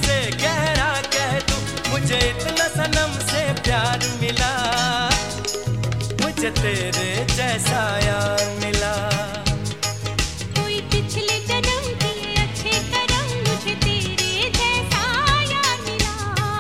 से गहरा कह दूं, मुझे इतना सनम से प्यार मिला, मुझे तेरे जैसा यार मिला। कोई पिछले जन्म के अच्छे कर्म, मुझे तेरे जैसा यार मिला।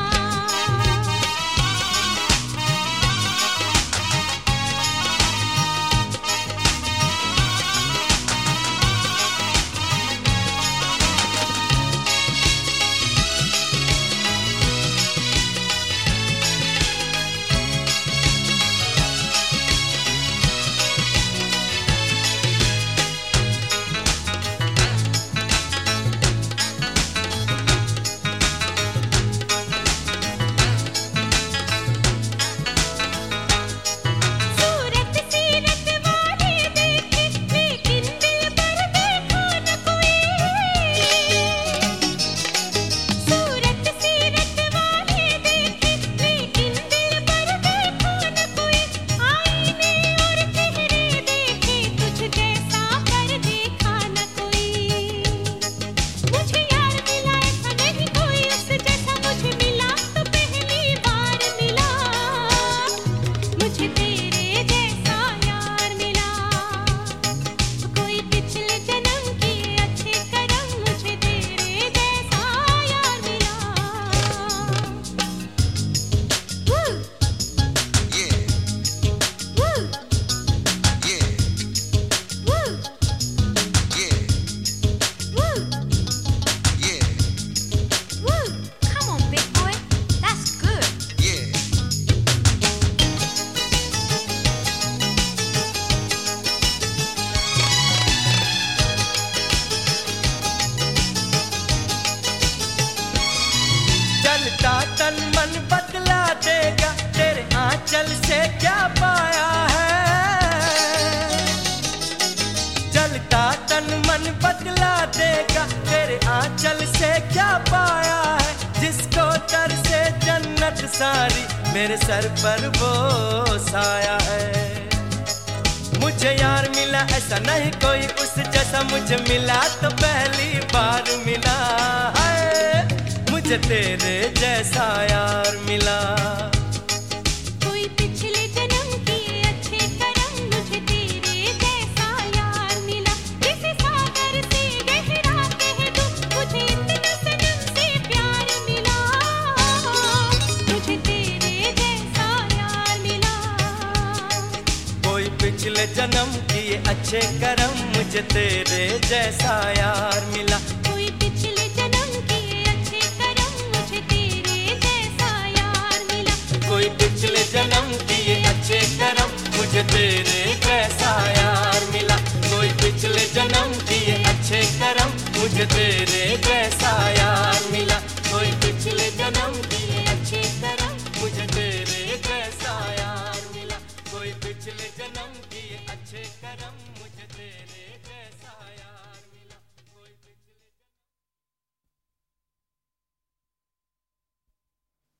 तन मन बदला देगा, तेरे आंचल से क्या पाया है। जलता तन मन बदला देगा, तेरे आंचल से क्या पाया है। जिसको तर से जन्नत सारी, मेरे सर पर वो साया है। मुझे यार मिला ऐसा नहीं कोई उस जैसा, मुझे मिला तो पहली बार मिला है। मुझे तेरे जैसा यार मिला। कोई पिछले जन्म के अच्छे कर्म, मुझे तेरे जैसा यार मिला। किसी सागर से गहरा कह दूं, मुझे इतना सनम से प्यार मिला, मुझे तेरे जैसा यार मिला। कोई पिछले जन्म किए अच्छे कर्म, मुझे तेरे जैसा यार मिला।